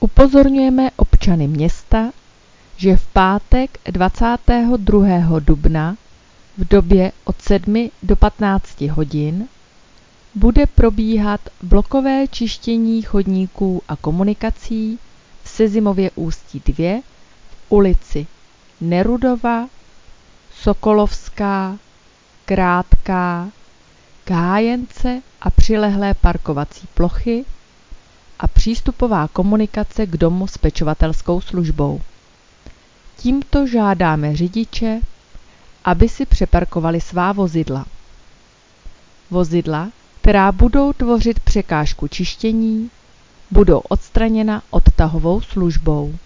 Upozorňujeme občany města, že v pátek 22. dubna v době od 7 do 15 hodin bude probíhat blokové čištění chodníků a komunikací v Sezimově Ústí 2 v ulici Nerudova, Sokolovská, Krátká, Kájence a přilehlé parkovací plochy a přístupová komunikace k domu s pečovatelskou službou. Tímto žádáme řidiče, aby si přeparkovali svá vozidla. Vozidla, která budou tvořit překážku čištění, budou odstraněna odtahovou službou.